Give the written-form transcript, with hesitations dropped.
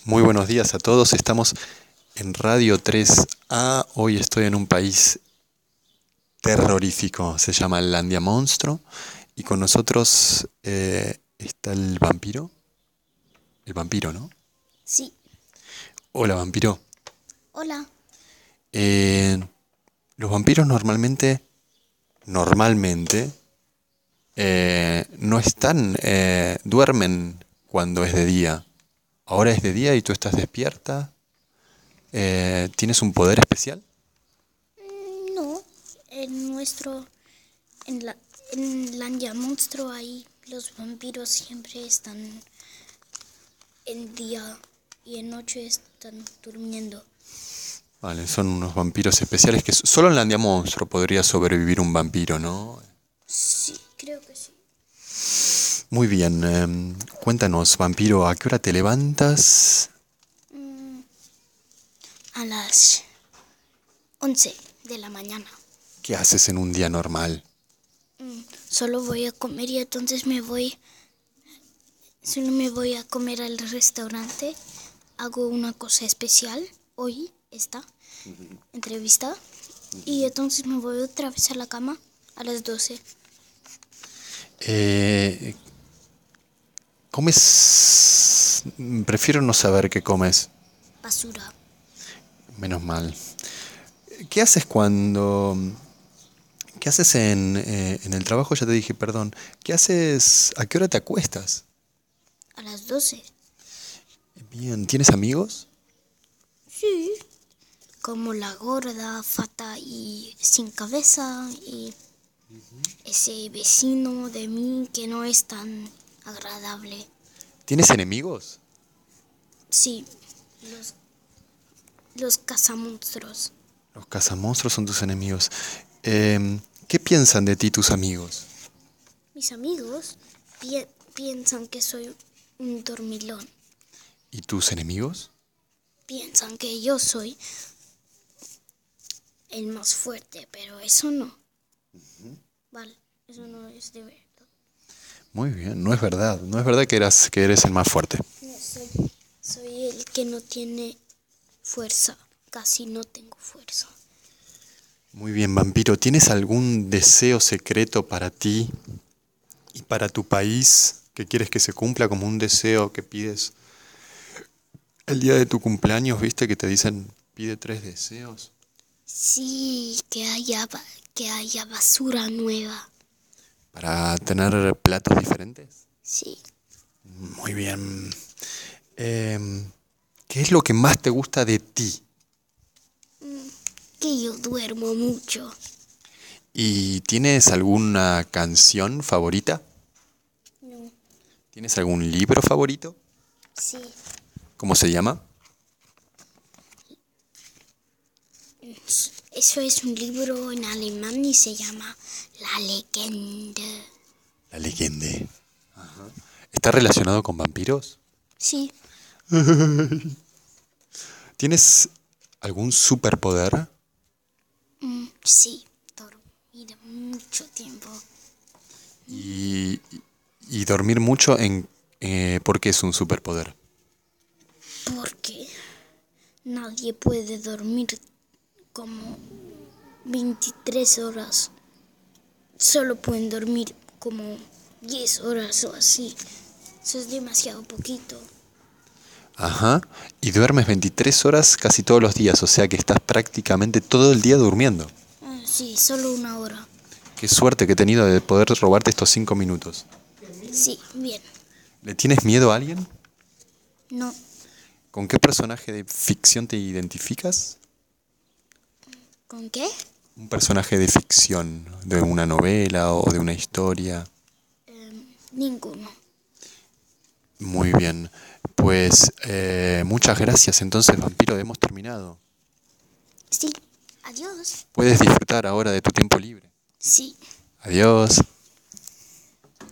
Muy buenos días a todos. Estamos en Radio 3A. Hoy estoy en un país terrorífico. Se llama Landia Monstruo. Y con nosotros está el vampiro. El vampiro, ¿no? Sí. Hola, vampiro. Hola. Eh, los vampiros normalmente, no están, duermen cuando es de día. Ahora es de día y tú estás despierta. ¿Tienes un poder especial? No, en la, en Landia Monstruo ahí los vampiros siempre están en día y en noche están durmiendo. Vale, son unos vampiros especiales que solo en Landia Monstruo podría sobrevivir un vampiro, ¿no? Sí, creo que sí. Muy bien, cuéntanos, vampiro, ¿a qué hora te levantas? A las 11 de la mañana. ¿Qué haces en un día normal? Solo voy a comer y entonces solo me voy a comer al restaurante. Hago una cosa especial hoy, esta entrevista. Y entonces me voy otra vez a la cama a las 12. ¿Comes? Prefiero no saber qué comes, Basura. menos mal. ¿Qué haces cuando... ¿Qué haces en el trabajo? Ya te dije, perdón. ¿Qué haces? ¿A qué hora te acuestas? A las 12. Bien, ¿tienes amigos? Sí. Como la gorda, fata y sin cabeza. Y ese vecino de mí que no es tan agradable. ¿Tienes enemigos? Sí. Los cazamonstruos. Los cazamonstruos son tus enemigos. ¿Qué piensan de ti tus amigos? Mis amigos piensan que soy un dormilón. ¿Y tus enemigos? Piensan que yo soy el más fuerte, pero eso no. Vale, eso no es de verdad. Muy bien, no es verdad. No es verdad que eres el más fuerte. No, soy el que no tiene fuerza. Casi no tengo fuerza. Muy bien, vampiro. ¿Tienes algún deseo secreto para ti y para tu país que quieres que se cumpla, como un deseo que pides el día de tu cumpleaños? ¿Viste que te dicen pide 3 deseos? Sí, que haya basura nueva. ¿Para tener platos diferentes? Sí. Muy bien. ¿Qué es lo que más te gusta de ti? Que yo duermo mucho. ¿Y tienes alguna canción favorita? No. ¿Tienes algún libro favorito? Sí. ¿Cómo se llama? Eso es un libro en alemán y se llama La Legende. La leyenda. ¿Está relacionado con vampiros? Sí. ¿Tienes algún superpoder? Sí. Dormir mucho tiempo. Y, y dormir mucho ¿por qué es un superpoder? Porque nadie puede dormir como 23 horas. Solo pueden dormir como 10 horas o así. Eso es demasiado poquito. Ajá. Y duermes 23 horas casi todos los días, o sea que estás prácticamente todo el día durmiendo. Sí, solo una hora. Qué suerte que he tenido de poder robarte estos 5 minutos. Sí, bien. ¿Le tienes miedo a alguien? No, ¿Con qué personaje de ficción te identificas? ¿con qué? Un personaje de ficción, de una novela o de una historia. Ninguno. Muy bien. Pues muchas gracias. Entonces, vampiro, hemos terminado. Sí, adiós. Puedes disfrutar ahora de tu tiempo libre. Sí. Adiós.